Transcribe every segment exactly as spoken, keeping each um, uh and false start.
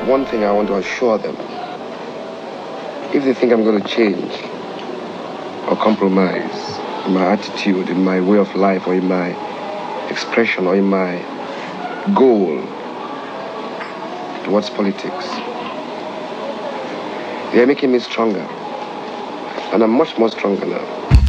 one thing I want to assure them. If they think I'm going to change or compromise in my attitude, in my way of life, or in my expression, or in my goal towards politics, they are making me stronger. And I'm much more stronger now.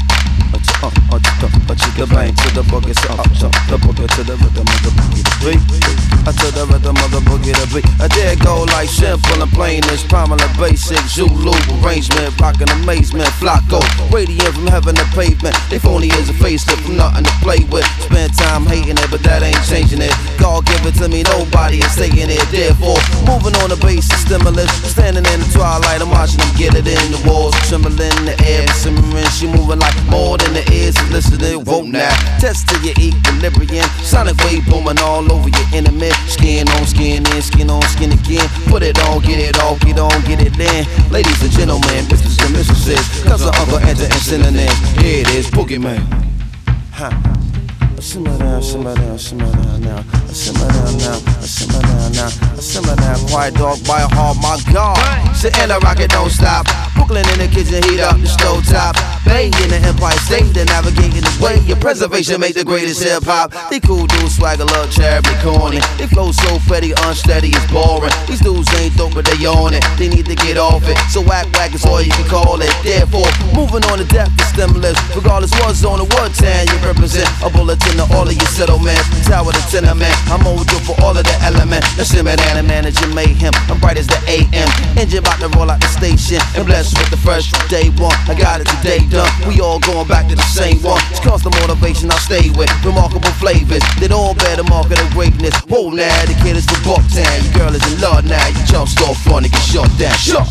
Uh, uh, uh, the bang to the boogie, so up, so the boogie to the rhythm of the boogie, the beat. I to the rhythm of the boogie, the beat. I dare go like simple and plain as prominent, basic Zulu arrangement, rockin' amazement, Flocko, radiant from heaven to pavement. They phony as a facelift from nothing to play with. Spend time hating it, but that ain't changing it. God give it to me, nobody is taking it. Therefore, moving on the basis stimulus, standing in the twilight, I'm watching them get it in the walls, trembling in the air, simmering. She moving like more than the ears and listening, won't now. Test to your equilibrium, sonic wave booming all over your enemy. Skin on skin in, skin on skin again. Put it on, get it off, get on, get it in. Ladies and gentlemen, misters and mistresses, cousins, uncle, enter and synonym. Here it is, Boogeyman. Huh. Simmer down, simmer down, simmer down now. Simmer down now, simmer down now. Simmer down, quiet dog by a heart, my God. Sit in the rocket, don't stop. Brooklyn in the kitchen, heat up the stove top. Bay in the Empire State, they're navigating the way. Your preservation make the greatest hip hop. They cool dudes, swagger, love, terribly corny. They flow so petty, unsteady, it's boring. These dudes ain't dope, but they on it. They need to get off it. So whack whack is all you can call it. Therefore, moving on to depth is stimulus. Regardless what zone or what town you represent, a bulletin to all of your settlements. Tower to tenement, I'm overdue for all of the element. The simmer down and manage your mayhem. I'm bright as the A M. Engine about to roll out the station. And blessed with the fresh from day one. I got it today done. We all going back to the same one. It's constant motivation I stay with. Remarkable flavors that all bear the mark of the greatness. Whoa now, the kid is from Bucktown. Your girl is in love now. You jump start front and get shut down. Shut.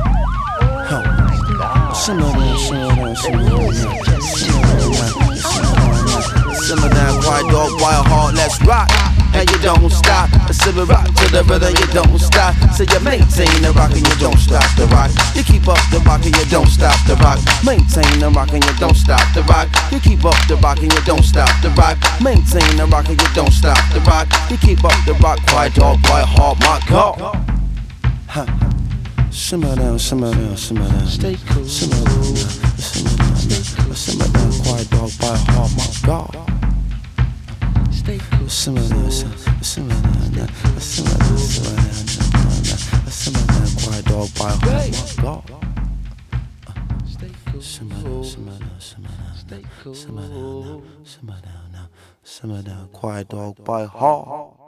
Huh. Simmer down, simmer down, simmer down, simmer down, simmer down, quiet dog, wild heart, let's rock. And you don't stop, simmer rock to the rhythm, you don't stop. So you maintain the rock and you don't stop the rock. You keep up the rock and you don't stop the rock. Maintain the rock and you don't stop the rock. You keep up the rock and you don't stop the rock. Maintain the rock and you don't stop the rock. You keep up the rock, quiet dog, wild heart, my God. Huh. Simmer down, simmer down, simmer down. Stay cool. Simmer down, simmer down, simmer down, quiet dog, by heart, my God. Stay cool. Simmer down, simmer down, simmer down, simmer down, simmer down, quiet dog, by heart, my God. Stay cool. Simmer down, simmer down, simmer down, simmer down, simmer down, simmer down, quiet dog, by heart.